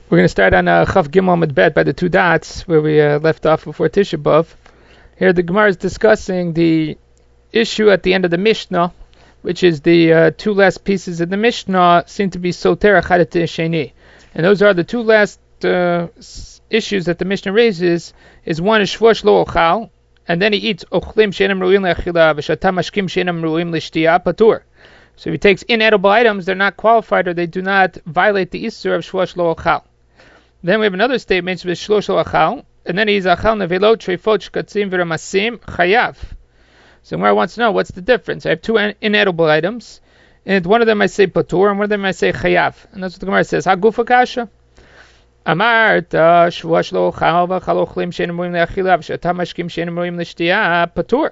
We're going to start on Chaf Gimel Medbet by the two dots where we left off before Tisha B'Av. Here the Gemara is discussing the issue at the end of the Mishnah, which is the two last pieces of the Mishnah seem to be Soter Echad Sheni. And those are the two last issues that the Mishnah raises. Is one is Shvosh Lo Ochal, and then he eats Ochlim She'enam Ru'im Le'achila V'shata Mashkim She'enam Ru'im L'Shtiya Patur. So if he takes inedible items, they're not qualified or they do not violate the Isur of Shvosh Lo Ochal. Then we have another statement with Shlosh Lo Achal, and then he's Achal Nevelot Treifot Shkatzim V'Ramasim Chayav. So where I want to know what's the difference. I have two inedible items, and one of them I say Patur, and one of them I say Chayav. And that's what the Gemara says. Hagufa Kasha. Amarta Shvosh Lo Ochal V'Achal Ochlim She'enam Ru'im Le'achila V'shata Mashkim She'enam Ru'im L'Shtiya Patur.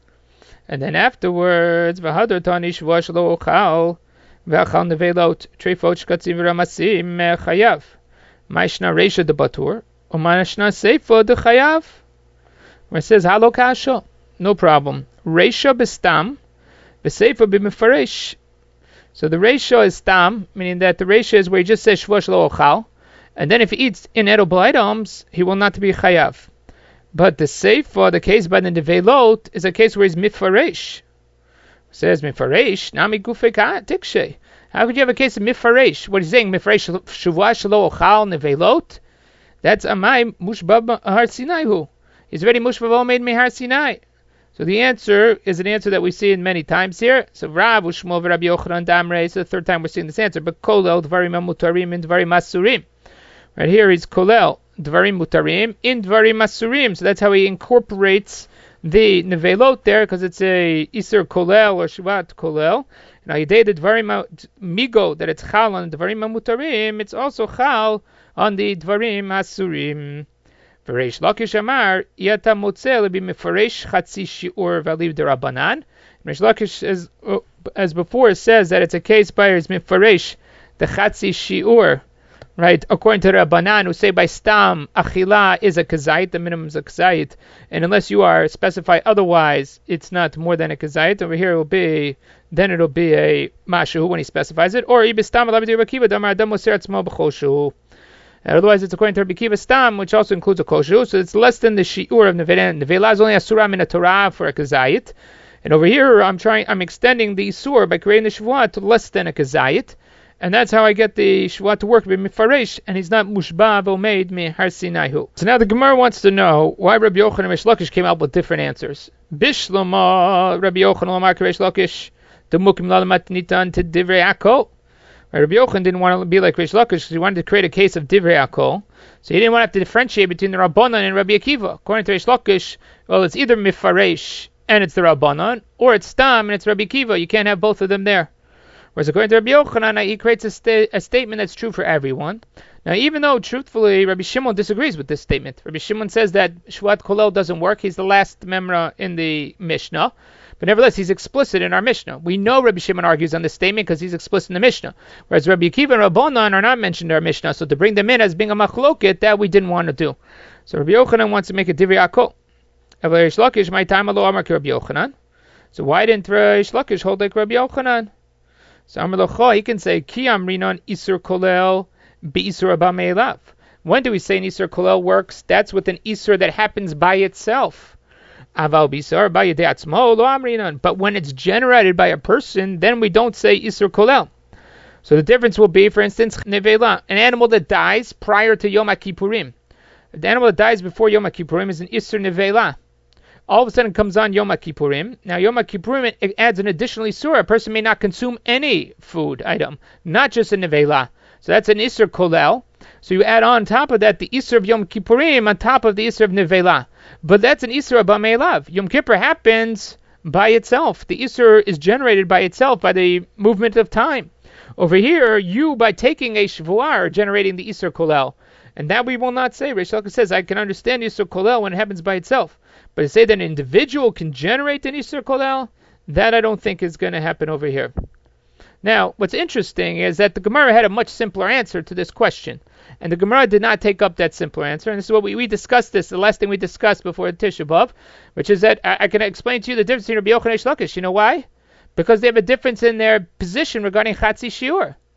And then afterwards, V'hadar Tani Shvosh Lo Ochal V'Achal Nevelot Treifot Shkatzim V'Ramasim Chayav. Ma'ishna Reisha de Batur, or Ma'ishna Seifa de Chayav. Where it says Halo Kasha, no problem. Reisha bestam, Beseifa b'mefaresh. So the Reisha is Stam, meaning that the Reisha is where he just says Shvosh Lo Ochal, and then if he eats inedible items, he will not be Chayav. But the Seifa, the case by the Nevelot, is a case where he's Mifaresh. It says Mifaresh, Nami Gufeka Tikshe. How could you have a case of Mifaresh? What he's saying, Mifaresh Shuvash Lo Ochal Nevelot? That's Amai Mushbab Har Sinai. He's already Mushbab made me Har Sinai. So the answer is an answer that we see in many times here. So Rav Ushmol Rabbi Yochanan Damrei. It's the third time we're seeing this answer. But Kolel Dvarim Mutarim and Dvarim Masurim. Right here is Kolel Dvarim Mutarim in Dvarim Masurim. So that's how he incorporates the Nevelot there, because it's a Isur Kolel or Shuvat Kolel. Now, you did the Dvarim Migo, that it's Chal on the Dvarim Mutarim, it's also Chal on the Dvarim Asurim. V'reish Lakish Amar, Yata Motzel be Mefaresh Chatzi Shi'ur V'aliv de Rabbanan. Reish Lakish, as before, says that it's a case by his Mefaresh, the Chatzi Shi'ur, right, according to Rabbanan, who say by Stam, Achila is a Kazait, the minimum is a Kazait, and unless you are specified otherwise, it's not more than a Kazait. Over here it will be, then it'll be a Mashu when he specifies it, or Ibistam Alabdi Rakiva Damar Adam Moser Atzmo B'Choshu. Otherwise it's according to Rabbi Kiva Stam, which also includes a Koshu, so it's less than the Shi'ur of Nevela. Nevela is only a Surah min a Torah for a Kazait, and over here I'm extending the Isur by creating the Shavuot to less than a Kazait. And that's how I get the Shavuot to work with Mifaresh, and he's not Mushba Omeid Mi Har Sinaihu. So now the Gemara wants to know why Rabbi Yochanan and Reish Lakish came up with different answers. Bishlama Rabbi Yochanan Lamar Reish Lakish Demukim Lalamat Nitan to Divrei Akol. Rabbi Yochanan didn't want to be like Reish Lakish because he wanted to create a case of Divrei Akol. So he didn't want to have to differentiate between the Rabbanan and Rabbi Akiva. According to Reish Lakish, well, it's either Mifaresh and it's the Rabbanan, or it's Stam and it's Rabbi Akiva. You can't have both of them there. Whereas according to Rabbi Yochanan, he creates a statement that's true for everyone. Now, even though, truthfully, Rabbi Shimon disagrees with this statement. Rabbi Shimon says that Shuvat Kolel doesn't work. He's the last memra in the Mishnah. But nevertheless, he's explicit in our Mishnah. We know Rabbi Shimon argues on this statement because he's explicit in the Mishnah. Whereas Rabbi Akiva and Rabbanan are not mentioned in our Mishnah. So to bring them in as being a machloket, that we didn't want to do. So Rabbi Yochanan wants to make a divrei akol. Reish Lakish, my time alo amar Rabbi Yochanan. So why didn't Reish Lakish hold like Rabbi Yochanan? So Amar Locha, he can say, Ki amrinon isur kolel bi-isur abba me'elav. When do we say an isur kolel works? That's with an isur that happens by itself. Aval bisur ba yedei atzmo lo amrinon. But when it's generated by a person, then we don't say isur kolel. So the difference will be, for instance, nevela, an animal that dies prior to Yom HaKippurim. The animal that dies before Yom HaKippurim is an isur nevela. All of a sudden comes on Yom HaKippurim. Now Yom HaKippurim, it adds an additional Isur. A person may not consume any food item, not just a Nevela. So that's an Isur Kolel. So you add on top of that the Isur of Yom Kippurim on top of the Isur of Nevela. But that's an Isur Abba Me'elav. Yom Kippur happens by itself. The Isur is generated by itself by the movement of time. Over here, you, by taking a Shavuah, are generating the Isur Kolel. And that we will not say. Reish Lakish says, I can understand Isur Kolel when it happens by itself. But to say that an individual can generate an Isur Kolel, that I don't think is going to happen over here. Now, what's interesting is that the Gemara had a much simpler answer to this question. And the Gemara did not take up that simpler answer. And this is what we discussed the last thing we discussed before the Tisha B'Av, which is that I can explain to you the difference between Rabbi Yochanan and Reish Lakish. You know why? Because they have a difference in their position regarding Chatzi Shiur.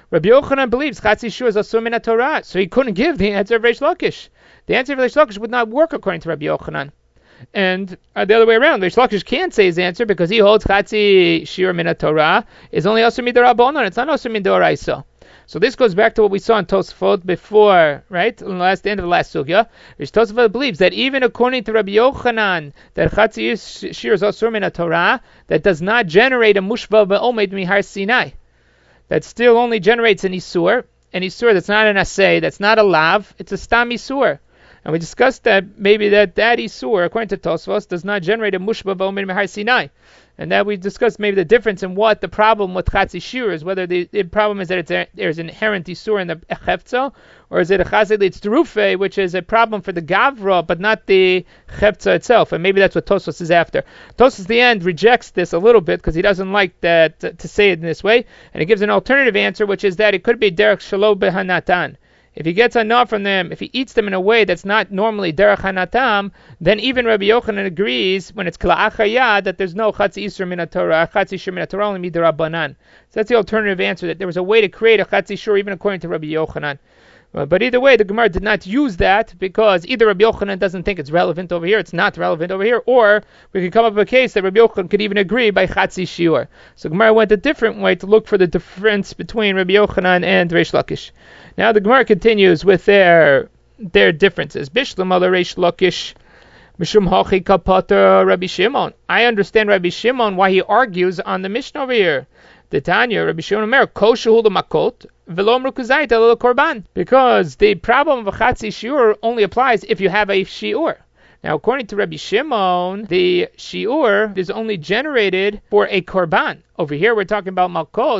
Rabbi Yochanan believes Chatzi Shiur is asur min Torah, so he couldn't give the answer of Reish Lakish. The answer of Reish Lakish would not work according to Rabbi Yochanan. And the other way around, Reish Lakish can't say his answer because he holds Chatzi Shiur min Torah is only asur midarabanan. It's not asur midoraisa. So this goes back to what we saw in Tosfot before, right? The end of the last sugya. Tosfot believes that even according to Rabbi Yochanan, that Chatzi Shiur is asur min Torah, that does not generate a mushva be'omed mihar Sinai. That still only generates an isur that's not an asay, that's not a lav, it's a stam isur. And we discussed that maybe that isur, according to Tosfos, does not generate a mushba b'omer mihar Sinai. And that we discussed maybe the difference in what the problem with Chatzi Shiur is, whether the problem is that there's inherent isur in the chefza, or is it a chazid litzterufe, which is a problem for the gavra, but not the chefza itself. And maybe that's what Tosfos is after. Tosfos at the end rejects this a little bit because he doesn't like that to say it in this way, and he gives an alternative answer, which is that it could be derech shelo behanatan. If he gets enough from them, if he eats them in a way that's not normally derech hanatam, then even Rabbi Yochanan agrees when it's kla'achaya that there's no chatzi isur min Torah, chatzi shiur min Torah only midarabanan. So that's the alternative answer, that there was a way to create a chatzi shiur even according to Rabbi Yochanan. But either way, the Gemara did not use that because either Rabbi Yochanan doesn't think it's relevant over here, it's not relevant over here, or we could come up with a case that Rabbi Yochanan could even agree by Chatzi Shiur. So Gemara went a different way to look for the difference between Rabbi Yochanan and Reish Lakish. Now the Gemara continues with their differences. Bishlam ala Reish Lakish, Mishum hachi kapater Rabbi Shimon. I understand Rabbi Shimon why he argues on the Mishnah over here. The Tanya, Rabbi Shimon Omer, koshu makot v'lo mrukuzayit el korban, because the problem of a chatzi shiur only applies if you have a shiur. Now, according to Rabbi Shimon, the shiur is only generated for a korban. Over here, we're talking about malkot.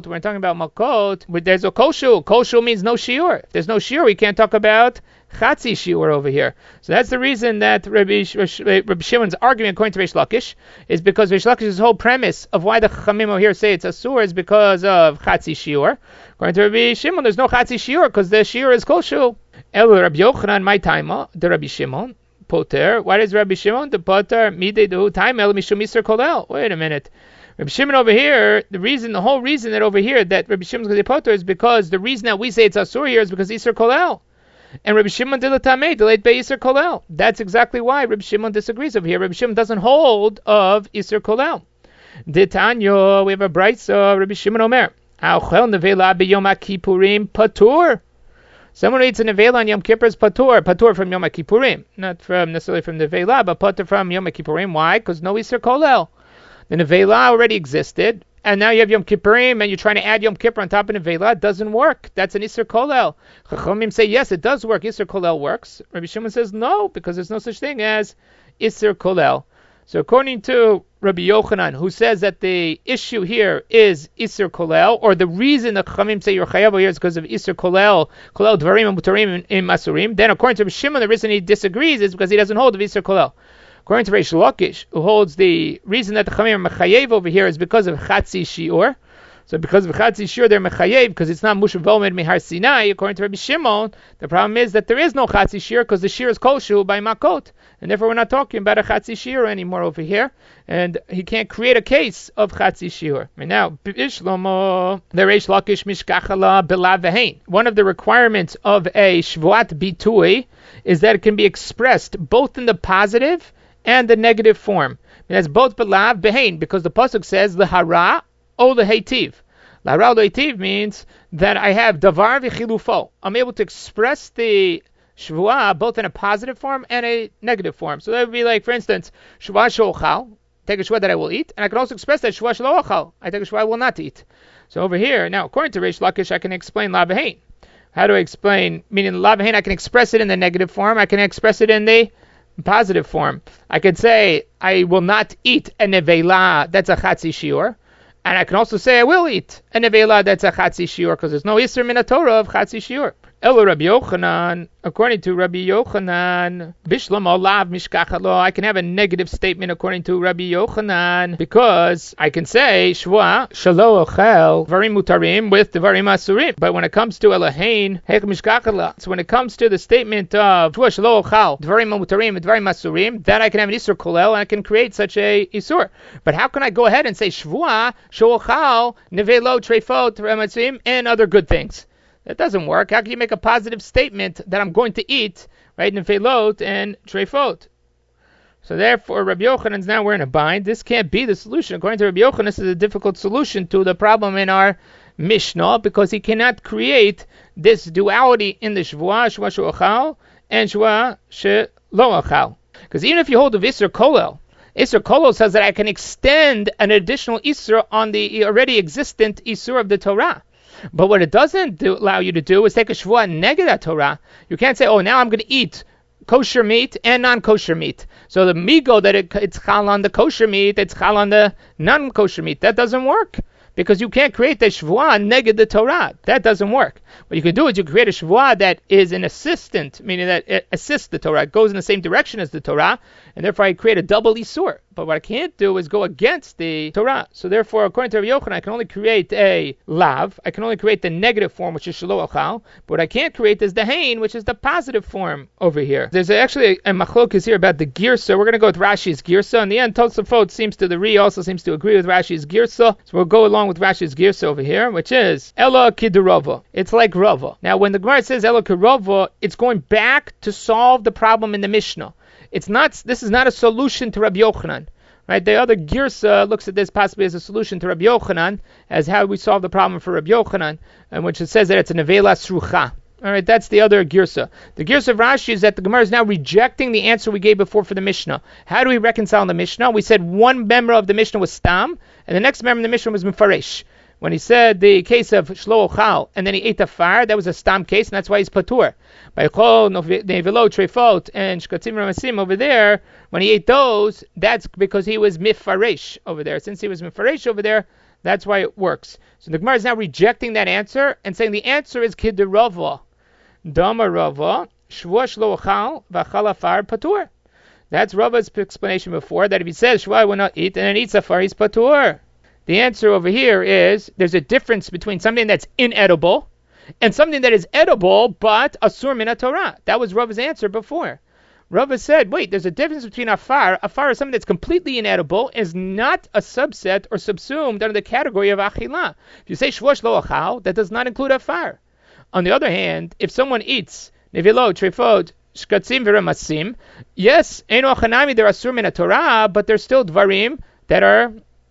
There's a koshu. Koshu means no shiur. If there's no shiur, we can't talk about chatzi shiur over here. So that's the reason that Rabbi Shimon's argument, according to Reish Lakish, is because Reish Lakish's whole premise of why the Chachamim over here say it's asur is because of chatzi shiur. According to Rabbi Shimon, there's no chatzi shiur because the shiur is koshu. El Rabbi Yochanan, my taima, the Rabbi Shimon. Poter. Why does Rabbi Shimon the poter midei dehu time el mishum iser kolel? Wait a minute. Rabbi Shimon over here, the whole reason that over here that Rabbi Shimon's going to poter is because the reason that we say it's asur here is because iser kolel. And Rabbi Shimon de la tamei delayed by iser kolel. That's exactly why Rabbi Shimon disagrees over here. Rabbi Shimon doesn't hold of iser kolel. Ditanyo, we have a brayso. Rabbi Shimon Omer, Auchel nevela b'yom kippurim patur. Someone who eats a nevela on Yom Kippur is patur from Yom Kippurim, not from necessarily from nevela, but patur from Yom Kippurim. Why? Because no iser kolel. The nevela already existed, and now you have Yom Kippurim, and you're trying to add Yom Kippur on top of nevela. It doesn't work. That's an iser kolel. Chachamim say yes, it does work. Iser kolel works. Rabbi Shimon says no, because there's no such thing as iser kolel. So according to Rabbi Yochanan, who says that the issue here is Isser Kolel, or the reason the Chachamim say you're Chayav here is because of Isser Kolel Dvarim and Mutarim in Masurim, then according to Rabbi Shimon, the reason he disagrees is because he doesn't hold of Isser Kolel. According to Reish Lakish, who holds the reason that the Chachamim are Mechayev over here is because of Chatzi Shiur. So because of Chatzi Shiur, they're Mechayev, because it's not Mushav Omed Mihar Sinai. According to Rabbi Shimon, the problem is that there is no Chatzi Shiur, because the Shiur is Koshu by Makot. And therefore we're not talking about a Chatzi Shiur anymore over here. And he can't create a case of Chatzi Shiur. And now, Bishlomo, the Reish Lakish Mishkachala Belav Vehain. One of the requirements of a Shvuat Bitui is that it can be expressed both in the positive and the negative form. It has both Belav Vehain, because the Pasuk says the Hara o the Heitiv. Lahara o Heitiv means that I have Davar v'chilufo. I'm able to express the Shvuah both in a positive form and a negative form. So that would be like, for instance, Shvuah she'ochal, take a Shvuah that I will eat, and I can also express that Shvuah she'lo I take a Shvuah I will not eat. So over here, now according to Reish Lakish, I can explain La V'hein. How do I explain? Meaning La V'hein, I can express it in the negative form, I can express it in the positive form. I could say, I will not eat a nevela, that's a Chatzi Shiur. And I can also say I will eat a nevela that's a Chatzi Shiur, because there's no Isser min Torah of Chatzi Shiur. Elo Rabbi Yochanan, according to Rabbi Yochanan, Bishlam Olav Mishkachalo, I can have a negative statement according to Rabbi Yochanan, because I can say Shvua Shalo Ochel Varim Mutarim with the Varim Asurim. But when it comes to Elohein Heich Mishkachalo, so when it comes to the statement of Shvua Shalo Ochel Varim Mutarim with Varim Asurim, that I can have an Isur Kolel and I can create such a Isur. But how can I go ahead and say Shvua Shalo Ochel Nevelo Treifot Ramatzim and other good things? That doesn't work. How can you make a positive statement that I'm going to eat, right, nefelot and treifot? So therefore, Rabbi Yochanan is now we're in a bind. This can't be the solution. According to Rabbi Yochanan, this is a difficult solution to the problem in our Mishnah, because he cannot create this duality in the Shvua she'ochal, and Shvua she'lo ochal. Because even if you hold the Isur Kolel, Isur Kolel says that I can extend an additional Isur on the already existent Isur of the Torah. But what it doesn't allow you to do is take a shvuah neged Torah. You can't say, oh, now I'm going to eat kosher meat and non-kosher meat. So the migo that it's chal on the kosher meat, it's chal on the non-kosher meat. That doesn't work, because you can't create the shvuah neged the Torah. That doesn't work. What you can do is you create a shvuah that is an assistant, meaning that it assists the Torah. It goes in the same direction as the Torah, and therefore I create a double isur. But what I can't do is go against the Torah. So therefore, according to Rabbi Yochanan, I can only create a lav. I can only create the negative form, which is shelo achal. But what I can't create is the hein, which is the positive form over here. There's actually a machlokes here about the girsa. We're going to go with Rashi's girsa. In the end, Tosafot seems to, the Ri also seems to agree with Rashi's girsa. So we'll go along with Rashi's girsa over here, which is Ela Kidurova. It's like Rava. Now, when the Gemara says Ela Kidurova, it's going back to solve the problem in the Mishnah. This is not a solution to Rabbi Yochanan. Right? The other Girsa looks at this possibly as a solution to Rabbi Yochanan, as how we solve the problem for Rabbi Yochanan, in which it says that it's a nevela srucha. All right, that's the other Girsa. The Girsa of Rashi is that the Gemara is now rejecting the answer we gave before for the Mishnah. How do we reconcile the Mishnah? We said one member of the Mishnah was Stam, and the next member of the Mishnah was Mefaresh. When he said the case of Shlo Ochal, and then he ate a fire, that was a Stam case, and that's why he's Patur. By Chol, Nevelo, Trefot, and Shkatzim Ramasim over there, when he ate those, that's because he was Mifaresh over there. Since he was Mifaresh over there, that's why it works. So the Gemara is now rejecting that answer and saying the answer is Kidirova. Dama Rava, Shvua Shlo Ochal, V'achal Afar Patur. That's Rava's explanation before, that if he says Shvua I will not eat, and then eats a far, he's Patur. The answer over here is there's a difference between something that's inedible and something that is edible but asur min Torah. That was Rava's answer before. Rava said, wait, there's a difference between afar. Afar is something that's completely inedible, is not a subset or subsumed under the category of achila. If you say shvosh lo achal, that does not include afar. On the other hand, if someone eats nevilo, trefot, shkatzim, v'ramasim, yes, eino achanami, they're asur min Torah, but they're still dvarim that are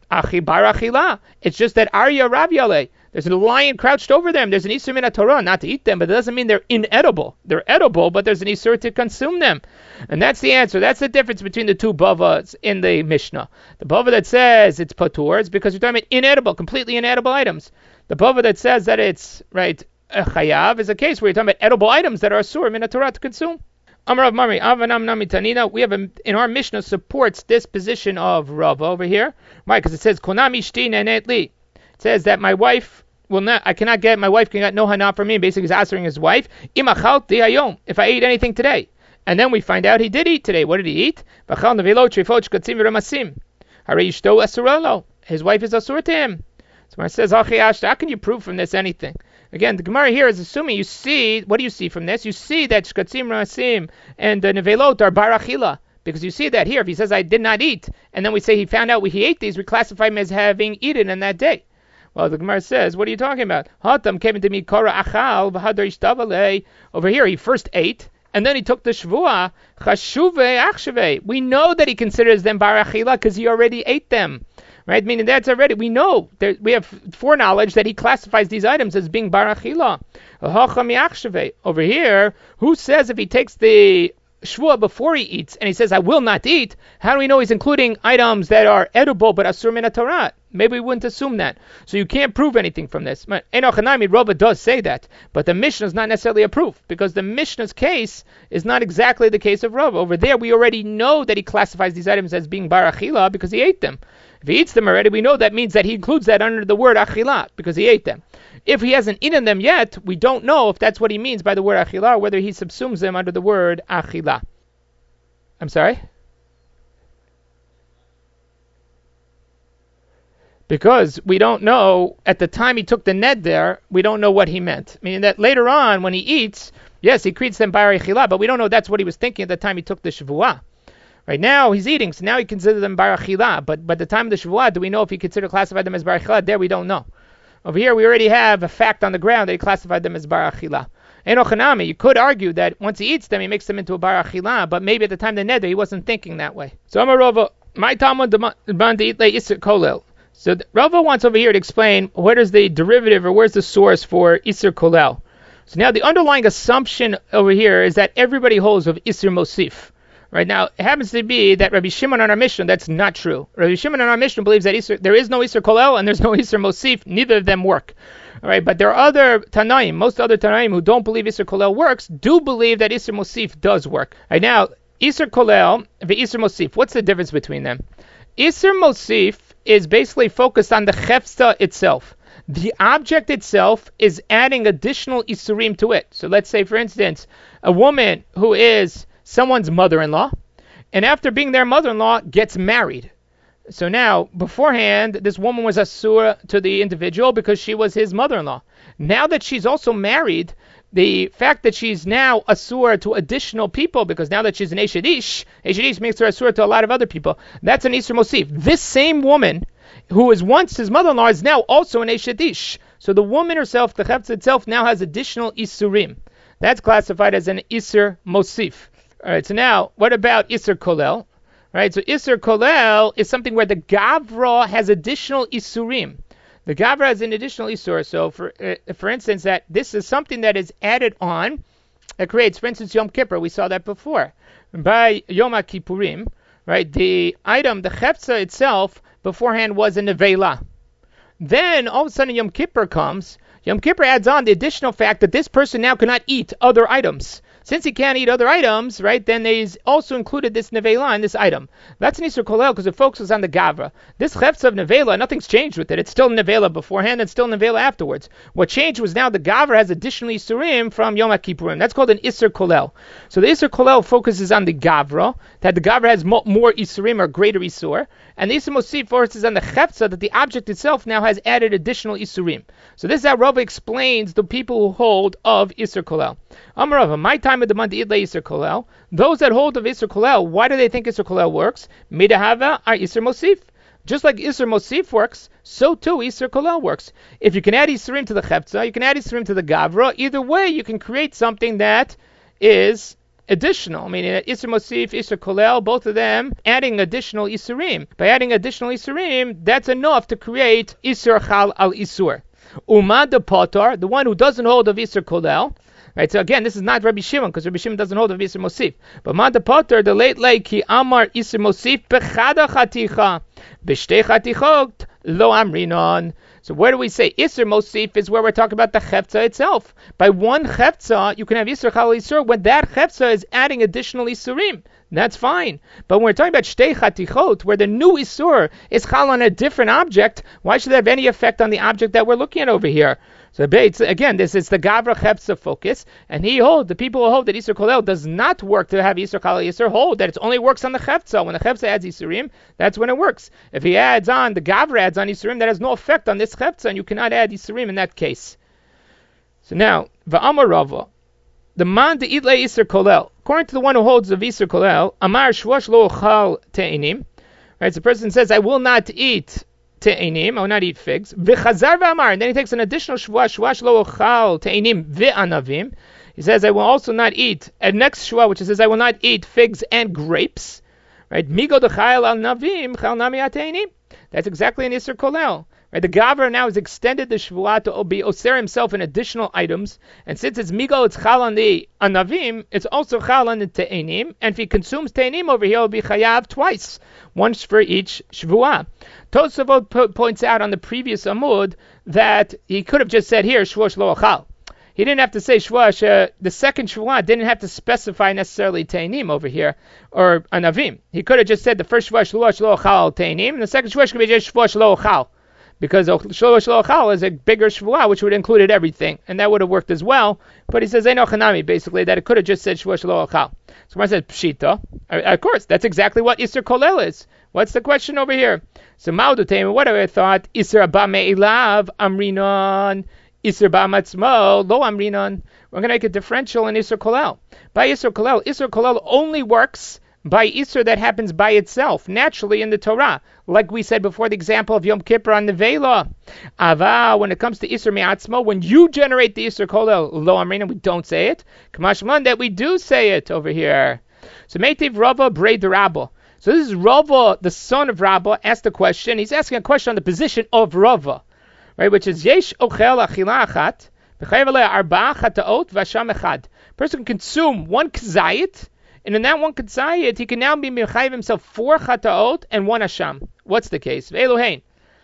bar achila. It's just that Arya Rav Yaleh, there's a lion crouched over them. There's an Isur min Torah not to eat them, but it doesn't mean they're inedible. They're edible, but there's an Isur to consume them. And that's the answer. That's the difference between the two bavas in the Mishnah. The bava that says it's patur is because you're talking about inedible, completely inedible items. The bava that says that it's right chayav is a case where you're talking about edible items that are asur min Torah to consume. Amar Rav Mari, Avanam Nami Tanina, we have in our Mishnah supports this position of Rava over here. Why? Because it says, Konami Shti Nenet Li. It says that my wife my wife can get no hana from me. Basically, he's answering his wife, Im achalti hayom, if I ate anything today. And then we find out he did eat today. What did he eat? V'chal nevelo trifot shkatzim v'ramasim. Harei yishto asuralo. His wife is asur to him. So when it says, how can you prove from this anything? Again, the Gemara here is assuming you see, what do you see from this? You see that shkatzim v'ramasim and the nevelot are bar achila. Because you see that here, if he says, I did not eat, and then we say he found out he ate these, we classify him as having eaten in that day. Well, the Gemara says, what are you talking about? Hatam came into me kara achal v'hadar ishtavalei. Over here, he first ate, and then he took the shvuah. Chashuve achshave. We know that he considers them bar achila because he already ate them, right? Meaning that's already, we know, we have foreknowledge that he classifies these items as being bar achila. Over here, who says if he takes the shvuah before he eats, and he says, I will not eat, how do we know he's including items that are edible but asur min Torah? Maybe we wouldn't assume that. So you can't prove anything from this. Enochanami, Rava does say that, but the Mishnah is not necessarily a proof, because the Mishnah's case is not exactly the case of Rava. Over there, we already know that he classifies these items as being bar achila because he ate them. If If he eats them already, we know that means that he includes that under the word achila, because he ate them. If he hasn't eaten them yet, we don't know if that's what he means by the word achila, or whether he subsumes them under the word achila. I'm sorry? Because we don't know, at the time he took the ned there, we don't know what he meant. Meaning that later on, when he eats, yes, he creates them bar achila, but we don't know that's what he was thinking at the time he took the shvuah. Right now, he's eating, so now he considers them bar achila, but by the time of the shvuah, do we know if he classified them as bar achila? There we don't know. Over here, we already have a fact on the ground that he classified them as bar achila. Enochanami, you could argue that once he eats them, he makes them into a bar achila, but maybe at the time of the neder, he wasn't thinking that way. So Amarova, my Talmud demand to eat le iser kolel. So Rava wants over here to explain what is the derivative or where's the source for Isser Kolel. So now the underlying assumption over here is that everybody holds of Isser Mosif. Right now, it happens to be that Rabbi Shimon on our Mishnah, that's not true. Rabbi Shimon on our Mishnah believes that there is no Isser Kolel and there's no Isser Mosif. Neither of them work. All right, but there are other Tanaim, most other Tanaim who don't believe Isser Kolel works, do believe that Isser Mosif does work. Right now, Isser Kolel and Isser Mosif, what's the difference between them? Isser Mosif is basically focused on the chefza itself. The object itself is adding additional isurim to it. So let's say, for instance, a woman who is someone's mother-in-law, and after being their mother-in-law, gets married. So now, beforehand, this woman was asur to the individual because she was his mother-in-law. Now that she's also married, the fact that she's now asur to additional people, because now that she's an Eshedish makes her asur to a lot of other people. That's an Isser Mosif. This same woman, who was once his mother-in-law, is now also an Eshedish. So the woman herself, the Chefetz itself, now has additional Isurim. That's classified as an Isser Mosif. All right, so now, what about Isser Kolel? Right, so Isser Kolel is something where the Gavra has additional Isurim. The Gavra has an additional Isur. So, for instance, that this is something that is added on that creates, for instance, Yom Kippur. We saw that before. By Yom Kippurim, right, the item, the Chefza itself, beforehand was a Nevela. Then, all of a sudden, Yom Kippur comes. Yom Kippur adds on the additional fact that this person now cannot eat other items. Since he can't eat other items, right, then they also included this nevela in this item. That's an Isser Kolel because it focuses on the Gavra. This Chefza of nevela, nothing's changed with it. It's still nevela beforehand and still nevela afterwards. What changed was now the Gavra has additional Isurim from Yom Kippurim. That's called an Isser Kolel. So the Isser Kolel focuses on the Gavra, that the Gavra has more Isurim or greater Isur, and the Isser Mosif focuses on the Chefza, that the object itself now has added additional Isurim. So this is how Rava explains the people who hold of Isser Kolel. Amarava, my time of the month idle Isser Kolel. Those that hold of Isser Kolel, why do they think Isser Kolel works? Midahava are Isser Mosif. Just like Isser Mosif works, so too Isser Kolel works. If you can add Isurim to the Chefza, you can add Isurim to the Gavra. Either way, you can create something that is additional, meaning that Isser Mosif, Isser Kolel, both of them adding additional Isurim. By adding additional Isurim, that's enough to create Isser Chal al Isur. Umad de Potar, the one who doesn't hold of Isser Kolel. Right, so again, this is not Rabbi Shimon, because Rabbi Shimon doesn't hold of Isser Mosif. But Manda Potter, the late ki Amar Isser Mosif bechada chaticha, b'shtei chatichot lo amrinon. So where do we say Isser Mosif is where we're talking about the Chefza itself. By one Chefza, you can have Isser Chal Isur when that Chefza is adding additional Isurim. That's fine. But when we're talking about Shtei Chatichot, where the new Isur is Chal on a different object, why should that have any effect on the object that we're looking at over here? So again, this is the Gavra Chefza focus, and the people who hold that Isser Kolel does not work to have Isser Chal Isur hold that it only works on the Chefza. When the Chefza adds Isurim, that's when it works. If he adds on, the Gavra adds on Isurim, that has no effect on this Chefza, and you cannot add Isurim in that case. So now, Va'amar Rava, the man de idle Isser Kolel, according to the one who holds of Isser Kolel, Amar Shwash lo chal te'inim, right, so the person says, I will not eat te'inim, I will not eat figs. V'chazar v'amar, and then he takes an additional shwash lo ochal te'inim v'anavim. He says, I will also not eat, and next shwa, which says, I will not eat figs and grapes. Right? Migo d'chayel al navim, chal nami te'inim. That's exactly an Isser Kolel. Right? The Gavra now has extended the shvuah to be oser himself in additional items, and since it's migo, it's chal on the anavim, it's also chal on the te'inim, and if he consumes te'inim over here, he'll be chayav twice, once for each shvuah. Tosafot points out on the previous amud that he could have just said here shvuah lo achal. he didn't have to say Shvuah. The second Shvuah didn't have to specify necessarily Teinim over here, or Anavim. He could have just said the first Shvuah Shlo Ochal Teinim, and the second Shvuah could be just Shvuah Shlo Ochal, because Shlo Ochal is a bigger Shvuah, which would have included everything, and that would have worked as well. But he says Eino Chanami, basically, that it could have just said Shvuah Shlo Ochal. So I said Pshita. Of course, that's exactly what Isser Kolel is. What's the question over here? So Maudutem, what have I thought? Isser Abba Me'ilav Amrinon. Isser Ba'amatzmo, Lo Amrinon. We're going to make a differential in Isser Kolel. By Isser Kolel only works by Isser that happens by itself, naturally in the Torah. Like we said before, the example of Yom Kippur on the Vela. Ava, when it comes to Isser Me'atzmo, when you generate the Isser Kolel, Lo Amrinon, we don't say it. Kamashman, that we do say it over here. So Meitiv Rava Brei Rabba. So this is Rava, the son of Rabba, asked a question. He's asking a question on the position of Rava. Right, which is Yesh Ochel Achila Achat, B'chayev Alei Arba Chataot V'Hasham Echad. Person can consume one kazayit, and in that one kazayit, he can now be mechayev himself 4 chataot and 1 hasham. What's the case? Ve'elohein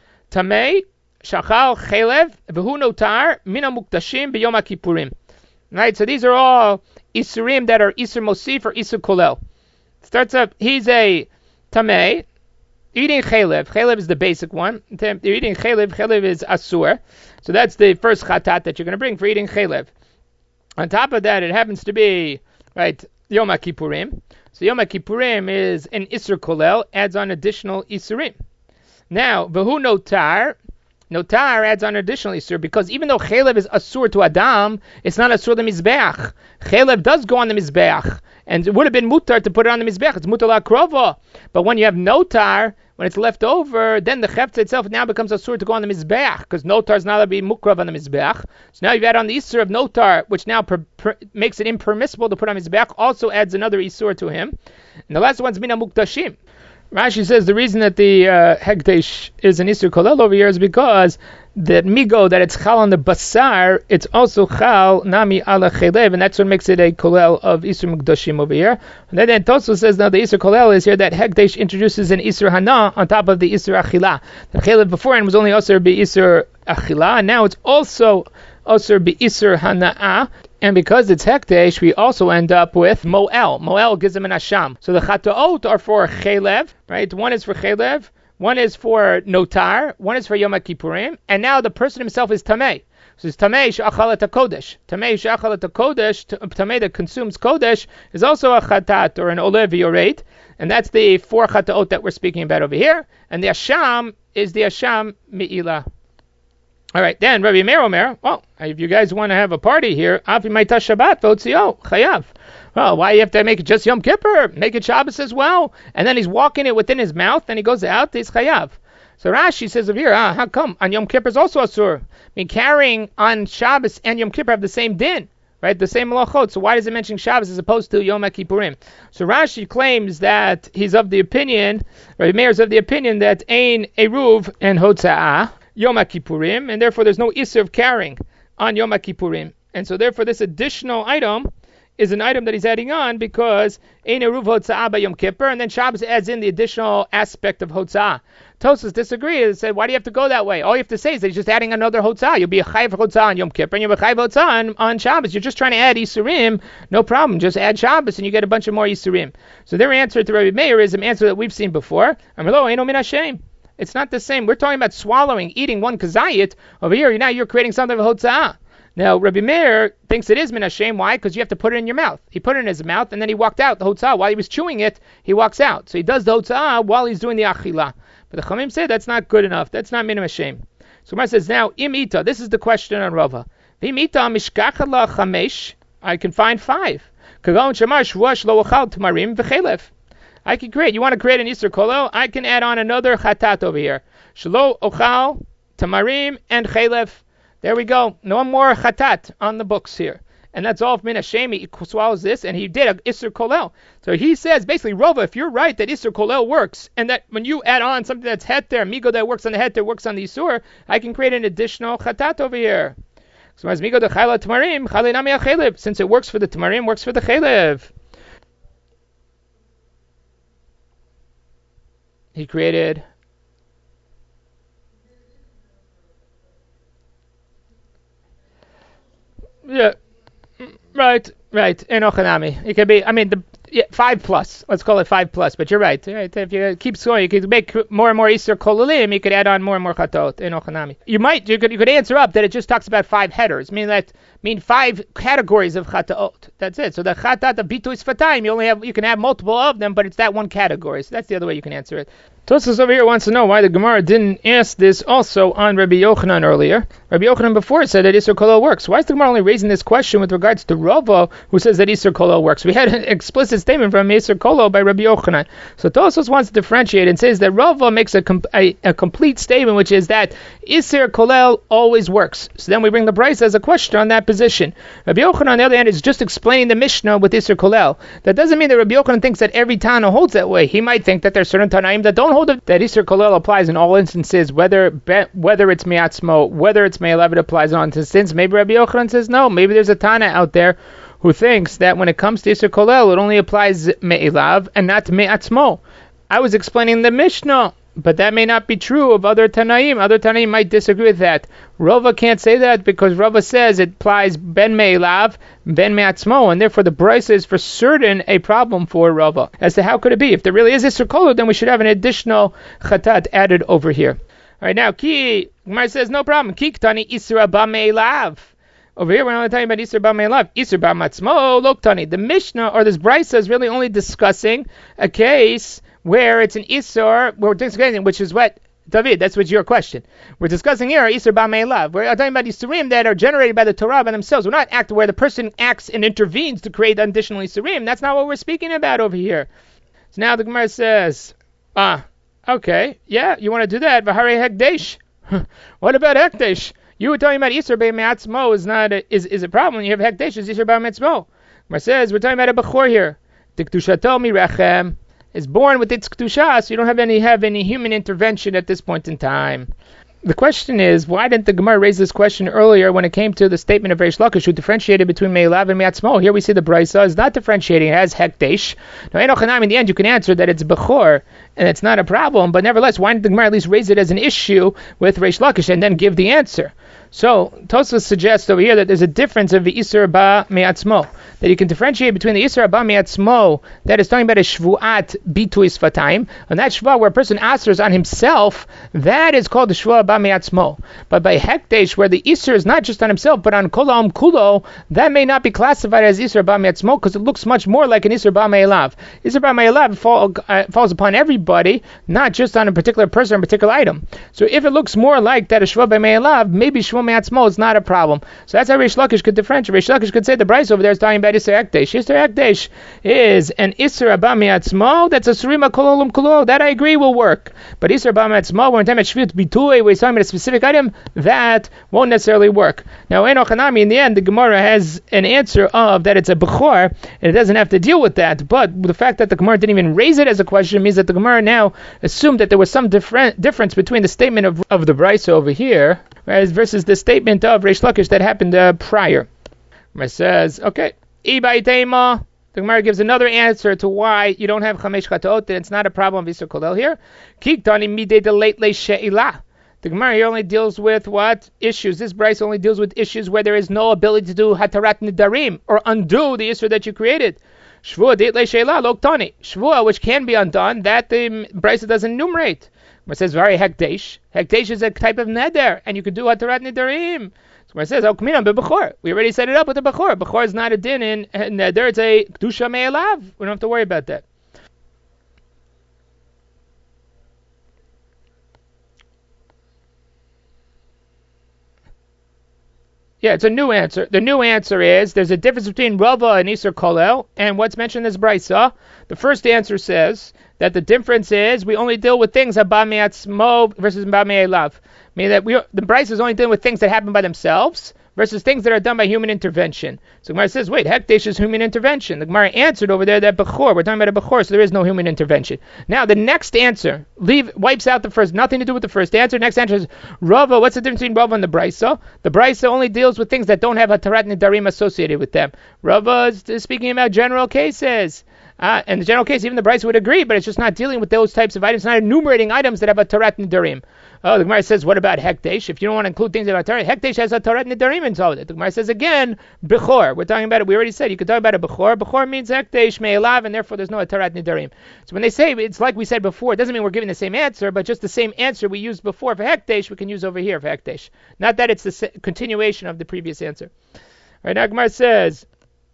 Tamei Shachal Chelev V'Hu Notar Mina Muktashim B'Yom HaKippurim. Right, so these are all isurim that are isur mosif or isur kolel. Starts up. He's a tamei. Eating chalev. Chalev is the basic one. Eating chalev. Chalev is asur. So that's the first chatat that you're going to bring for eating chalev. On top of that, it happens to be, right, Yom HaKippurim. So Yom HaKippurim is an Isur Kolel, adds on additional Isurim. Now, V'hu Notar. Notar adds on additional Isur, because even though Chalev is Asur to Adam, it's not Asur the Mizbeach. Chalev does go on the Mizbeach, and it would have been Mutar to put it on the Mizbeach. It's Mutar LaKrova. But when you have Notar, when it's left over, then the Chefta itself now becomes Asur to go on the Mizbeach, because Notar is not allowed to be Mukrav on the Mizbeach. So now you've added on the Isur of Notar, which now makes it impermissible to put on Mizbeach, also adds another Isur to him. And the last one's Mina Muktashim. Rashi says the reason that the Hekdesh is an Isur Kolel over here is because that migo, that it's chal on the basar, it's also chal nami ala chelev, and that's what makes it a kolel of Isur Mukdashim over here. And then it also says now the Isur Kolel is here that Hekdesh introduces an Isur Hana on top of the Isur Achila. The chelev beforehand was only Asur be Isur Achila, and now it's also Asur be Isur Hana'ah. And because it's Hekdesh, we also end up with Moel. Moel gives them an Asham. So the Chataot are for Chelev, right? One is for Chelev, one is for Notar, one is for Yom HaKippurim, and now the person himself is Tameh. So it's Tameh She'achalat HaKodesh. Tameh She'achalat HaKodesh, Tameh that consumes Kodesh, is also a Chatat or an Olev Yored, and that's the 4 Chataot that we're speaking about over here. And the Asham is the Asham Mi'ilah. All right, then Rabbi Meir Omer, well, if you guys want to have a party here, Afi Maita Shabbat Votzio Chayav. Well, why you have to make it just Yom Kippur? Make it Shabbos as well. And then he's walking it within his mouth, and he goes out, he's Chayav. So Rashi says over here, how come? On Yom Kippur is also Asur. I mean, carrying on Shabbos and Yom Kippur have the same din, right? The same malachot. So why does it mention Shabbos as opposed to Yom HaKippurim? So Rashi claims that he's of the opinion, Rabbi Meir is of the opinion that Ein Eruv and Hotza'ah, Yom HaKippurim, and therefore there's no Isser of carrying on Yom HaKippurim. And so therefore this additional item is an item that he's adding on because Ein Eruv Hotza'ah by Yom Kippur, and then Shabbos adds in the additional aspect of Hotza'ah. Tosfos disagrees and said, why do you have to go that way? All you have to say is that he's just adding another Hotza'ah. You'll be a Chayiv Hotza'ah on Yom Kippur, and you'll be a Chayiv Hotza'ah on Shabbos. You're just trying to add Isurim, no problem. Just add Shabbos and you get a bunch of more Isurim. So their answer to Rabbi Meir is an answer that we've seen before. Amrlo Eino Min Hashem. It's not the same. We're talking about swallowing, eating one kazayit. Over here, now you're creating something of hotza'ah. Now, Rabbi Meir thinks it is min hashem. Why? Because you have to put it in your mouth. He put it in his mouth, and then he walked out the hotza'ah. While he was chewing it, he walks out. So he does the hotza'ah while he's doing the achila. But the Chamim say that's not good enough. That's not min hashem. So Gemara says, now, imita. This is the question on Rava. Imita mishkachala chamesh. I can find 5. Kagon shamar shvuah shlo achal tamarim v'chelev. I can create. You want to create an Isur Kolel? I can add on another chatat over here. Shlo ochal, tamarim, and chelev. There we go. No more chatat on the books here. And that's all of Min Hashem. He swallows this, and he did a Isur Kolel. So he says, basically, Rava, if you're right that Isur Kolel works, and that when you add on something that's heter, migo that works on the heter, works on the Isur, I can create an additional chatat over here. So as migo the chayla tamarim, chayle nami chelev. Since it works for the tamarim, works for the chelev. He created Yeah, right, right. Enochanami. It could be. I mean, 5+. Let's call it 5+. But you're right. Right. If you keep scoring, you could make more and more Isser Kololim. You could add on more and more Chatot. Enochanami. You could answer up that it just talks about 5 headers. Mean 5 categories of Chataot. That's it. So the Chatat of Bituis Fatayim, you can have multiple of them, but it's that one category. So that's the other way you can answer it. Tosfos over here wants to know why the Gemara didn't ask this also on Rabbi Yochanan earlier. Rabbi Yochanan before said that Isser Kolol works. Why is the Gemara only raising this question with regards to Rava, who says that Isser Kolol works? We had an explicit statement from Isser Kolol by Rabbi Yochanan. So Tosfos wants to differentiate and says that Rava makes a complete statement, which is that Isser Kolol always works. So then we bring the Bryce as a question on that position. Rabbi Yochanan, on the other hand, is just explaining the Mishnah with Isser Kolol. That doesn't mean that Rabbi Yochanan thinks that every Tana holds that way. He might think that there are certain Tanaim that don't hold it, that Isser Kolel applies in all instances, whether it's Me'atzmo, whether it's Me'elav, it applies in all instances. Maybe Rabbi Yochanan says no. Maybe there's a Tana out there who thinks that when it comes to Isser Kolel, it only applies Me'elav and not Me'atzmo. I was explaining the Mishnah, but that may not be true of other Tanaim. Other Tanaim might disagree with that. Rava can't say that because Rava says it applies Ben Me'elav, Ben Me'atzmo, and therefore the Bryce is for certain a problem for Rava. As to how could it be? If there really is Isser Kolel, then we should have an additional Chatat added over here. Alright, now, Gemara says, no problem. Ki Ktani Isra Ba Me'elav. Over here, we're only talking about Isra Ba Me'elav. Isra Ba Matzmo, Loktani. The Mishnah, or this Bryce, is really only discussing a case where it's an Isser, we're discussing, which is what, David, that's what's your question. We're discussing here Isser Ba Me'elav. We're talking about Isurim that are generated by the Torah by themselves. We're not acting where the person acts and intervenes to create additional Isurim. That's not what we're speaking about over here. So now the Gemara says, okay, yeah, you want to do that, V'harei Hekdesh. What about Hekdesh? You were talking about Isser Ba Me'atzmo is a problem. You have Hekdesh, is Isser Ba Me'atzmo. Gemara says, we're talking about a Bechor here. Tiktushato Mirechem. Is born with its kedusha, so you don't have any human intervention at this point in time. The question is, why didn't the Gemara raise this question earlier when it came to the statement of Reish Lakish, who differentiated between Me'elav and Me'atzmo? Here we see the Brisa is not differentiating, it has Hekdesh. Now, in the end, you can answer that it's Bechor, and it's not a problem, but nevertheless, why didn't the Gemara at least raise it as an issue with Reish Lakish and then give the answer? So, Tosfos suggests over here that there's a difference of the Isser Ba Me'atzmo, that you can differentiate between the Isser Ba Me'atzmo, that is talking about a Shvu'at Bituis Fatayim, and that Shvu'at where a person answers on himself, that is called the Shvu'at Ba Me'atzmo. But by Hekdesh, where the Isser is not just on himself, but on Kol Ha'am Kulo, that may not be classified as Isser Ba Me'atzmo, because it looks much more like an Isser Ba Me'elav. Isser Ba Me'elav falls upon everybody, not just on a particular person or a particular item. So if it looks more like that a Shvu'at Ba Me'elav, maybe Shvu'at Me'atzmo is not a problem. So that's how Reish Lakish could differentiate. Reish Lakish could say the Bryce over there is talking about Isser Hekdesh. Isser Hekdesh is an Isser Ba Me'atzmo, that's a Surima Kololum Kolo. That I agree will work. But Isser Ba Me'atzmo, when we're talking about Shvut Bitui, we're talking about a specific item, that won't necessarily work. Now, Enochanami, in the end, the Gemara has an answer of that it's a Bechor, and it doesn't have to deal with that. But the fact that the Gemara didn't even raise it as a question means that the Gemara now assumed that there was some difference between the statement of the Bryce over here, versus the statement of Reish Lakish that happened prior. It says, okay, the Gemara gives another answer to why you don't have Chamesh Chataot, and it's not a problem of Isser Kolel here. The Gemara here only deals with what? Issues. This Bryce only deals with issues where there is no ability to do Hatarat Nidarim, or undo the Isser that you created. Shvua deit le'sheila loktani. Shvua, which can be undone, that the Bryce doesn't enumerate. It says very Hekdesh. Hekdesh is a type of neder, and you could do Hatarat Nidarim. So it says, Bechor. We already set it up with the Bechor. Bechor is not a din in neder, it's a Kedusha Me'elav. We don't have to worry about that. Yeah, it's a new answer. The new answer is there's a difference between Rava and Isser Kolel, and what's mentioned as Brisa. The first answer says that the difference is we only deal with things Ba Me'atzmo versus Ba Me'elav. Meaning that the Brisa is only dealing with things that happen by themselves versus things that are done by human intervention. So Gemara says, wait, Hekdesh is human intervention. The Gemara answered over there that Bechor, we're talking about a Bechor, so there is no human intervention. Now, the next answer wipes out the first, nothing to do with the first answer. Next answer is Rava. What's the difference between Rava and the Brisa? The Brisa only deals with things that don't have a Tarat Nidarim associated with them. Rava is speaking about general cases. In the general case, even the Brisa would agree, but it's just not dealing with those types of items, not enumerating items that have a Tarat Nidarim. Oh, the Gemara says, what about Hekdesh? If you don't want to include things about Tarat, Hekdesh has a Tarat Nidarim inside it. The Gemara says again, Bechor. We're talking about it. We already said you could talk about a Bechor. Bechor means Hekdesh Me'elav, and therefore there's no Tarat Nidarim. So when they say it's like we said before, it doesn't mean we're giving the same answer, but just the same answer we used before for Hekdesh, we can use over here for Hekdesh. Not that it's the continuation of the previous answer. All right, now Gemara says,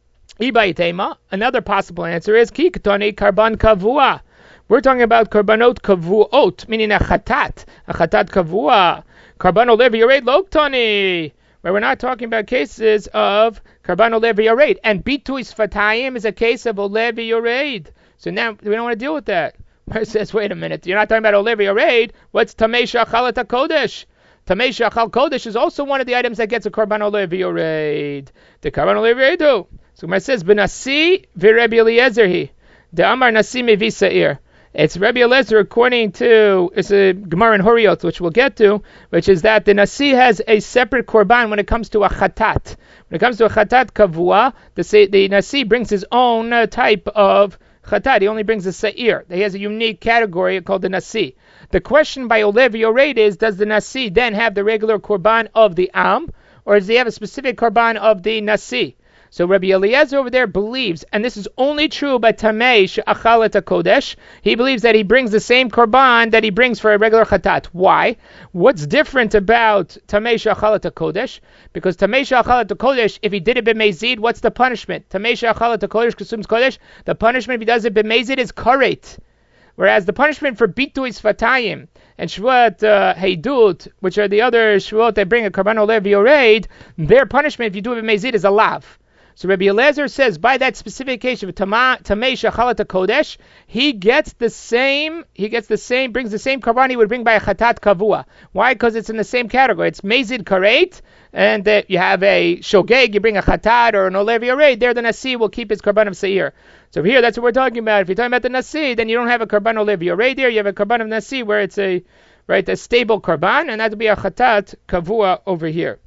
another possible answer is Ki Ketani Karban Kavua. We're talking about Karbanot Kavuot, meaning a Chatat Kavua. Karban Olev Yared Loktani. Where we're not talking about cases of Karban Olev Yared. And Bituis Fatayim is a case of Olev Yared. So now we don't want to deal with that. It says, wait a minute, you're not talking about Olev Yared. What's Tamei Shachalat HaKodesh? Tamei Shachal Kodesh is also one of the items that gets a Karban Olev Yared. The Karban Olev Yaredu. So it says, B'nasi v'Rebbe Eliezer he. The Amar Nasi mevi Sa'ir. It's Rebbe Eliezer according to, it's a Gemara in Horiot, which we'll get to, which is that the Nasi has a separate Korban when it comes to a Chatat. When it comes to a Chatat Kavua, the Nasi brings his own type of Chatat. He only brings a Sa'ir. He has a unique category called the Nasi. The question by Olev Yored is, does the Nasi then have the regular Korban of the Am, or does he have a specific Korban of the Nasi? So Rabbi Eliezer over there believes, and this is only true by Tamei She'achalat HaKodesh, he believes that he brings the same Korban that he brings for a regular Chatat. Why? What's different about Tamei She'achalat HaKodesh? Because Tamei She'achalat HaKodesh, if he did it b'mezid, what's the punishment? Tamei She'achalat HaKodesh Kusum Kodesh, the punishment if he does it b'mezid is karet. Whereas the punishment for Bituis Fatayim and Shvuot Heidut, which are the other Shvuot that bring a Karban Olev Yored, their punishment if you do it b'mezid is a lav. So Rabbi Eliezer says, by that specific case of Tamei Shachalat HaKodesh, he gets the same, brings the same Karban he would bring by a Chatat Kavua. Why? Because it's in the same category. It's Mezid Karet, and you have a Shogeg, you bring a Chatat or an Olev Yored, there the Nasi will keep his Karban of Seir. So here, that's what we're talking about. If you're talking about the Nasi, then you don't have a Karban Olev Yored there, you have a Karban of Nasi where it's a stable Karban, and that would be a Chatat Kavua over here.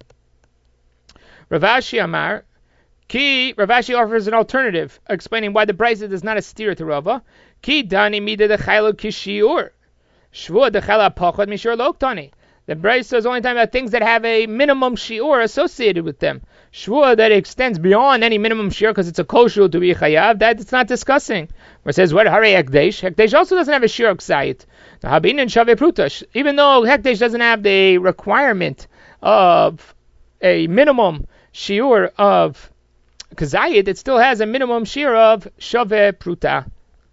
Rav Ashi Amar, Rav Ashi offers an alternative, explaining why the Brisa is not a steer to Rava. Ki dani mida de chaylo kishiur. Shvua de chala pachad mishur loktani. The Brisa is only talking about things that have a minimum shiur associated with them. Shvua that extends beyond any minimum shiur because it's a kosher to be chayav, that it's not discussing. Where it says, what hare hekdesh? Hekdesh also doesn't have a shiur ksayit. The habin and shave prutash. Even though hekdesh doesn't have the requirement of a minimum shiur of Kazayit, it still has a minimum shir of Shaveh Pruta.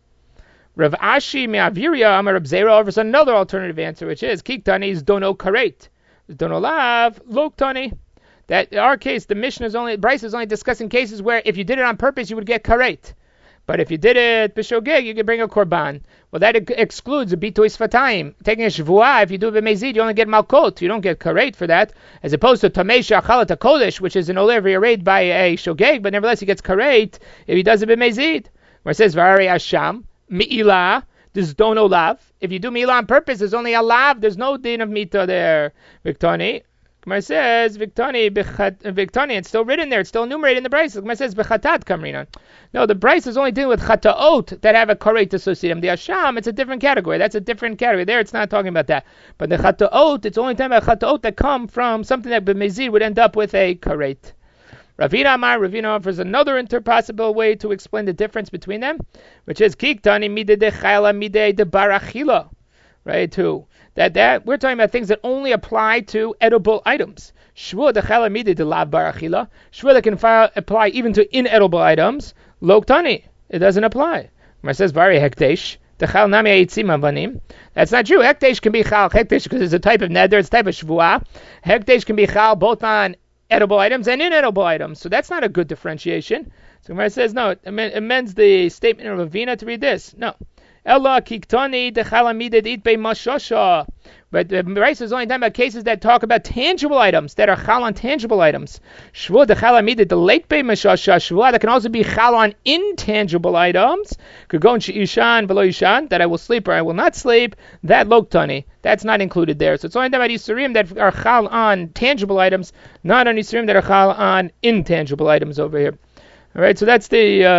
Rav Ashi Me'aviria Amar Reb Zera offers another alternative answer, which is Kiktani is Dono Karet. Dono Lav Loktani. That in our case, the Bryce is only discussing cases where if you did it on purpose, you would get Karet. But if you did it b'shogeg, you could bring a korban. Well, that excludes a bitois fatayim. Taking a shvuah, if you do it b'mezid, you only get malkot. You don't get karet for that, as opposed to tamei she'achalat hakodesh, which is an olev raid by a shogeg, but nevertheless he gets karet if he does it b'mezid. Where it says v'arei asham mi'ilah, there's don olav. If you do mi'ilah on purpose, there's only a lav. There's no din of mita there. Viktani. Gemara says Viktani, it's still written there, it's still enumerated in the Bryce. Gemara says Bechatat Kamrina. No, the Bryce is only dealing with Chataot that have a karet associated. The Asham, it's a different category. That's a different category. There, it's not talking about that. But the Chataot, it's only talking about Chataot that come from something that b'mezid would end up with a karet. Ravina Amar, Ravina offers another possible way to explain the difference between them, which is Kiktani mide de chayla mide de barachila. Right, too. That we're talking about things that only apply to edible items. Shvua de chala midi de lav barachila. Shvua that can apply even to inedible items. Loktani, it doesn't apply. When it says vari hekdesh, the chal nami eitzim avanim. That's not true. Hekdesh can be chal hekdesh because it's a type of neder, it's a type of shvua. Hekdesh can be chal both on edible items and inedible items. So that's not a good differentiation. So when it says no, it amends the statement of Ravina to read this. No. Ella kiktani de chalamida it be mashasha. But the Rice is only talking about cases that talk about tangible items, that are chal on tangible items. Shvua de chalamida de late be mashasha. Shvua that can also be chal on intangible items. Could go in she'ishan below yishan, that I will sleep or I will not sleep. That loktani, that's not included there. So it's only talking about Yisurim that are chal on tangible items, not on Yisurim that are chal on intangible items over here. All right, so that's the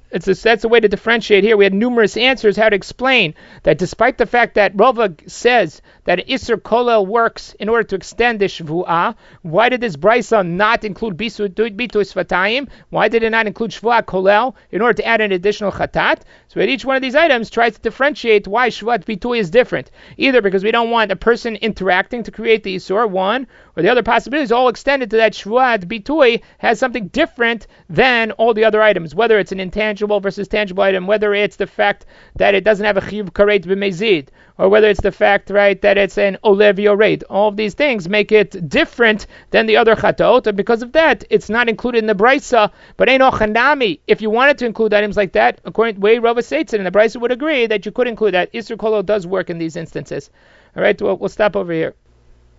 That's a way to differentiate here. We had numerous answers how to explain that despite the fact that Rava says that Isser Kolel works in order to extend the Shvu'ah, why did this Brisa not include Bitu Svatayim? Why did it not include Shvu'ah Kolel in order to add an additional Chatat? So at each one of these items tries to differentiate why Shvu'at Bitui is different. Either because we don't want a person interacting to create the Isur, one, or the other possibility is all extended to that Shvu'at Bitui has something different than all the other items, whether it's an intangible versus tangible item, whether it's the fact that it doesn't have a chiyuv karet b'mezid, or whether it's the fact, right, that it's an olev yored. All of these things make it different than the other chatot, and because of that, it's not included in the brisa. But eino chanami, if you wanted to include items like that, according to the way Rava states it, and the brisa would agree that you could include that. Isur kolo does work in these instances. All right, we'll stop over here.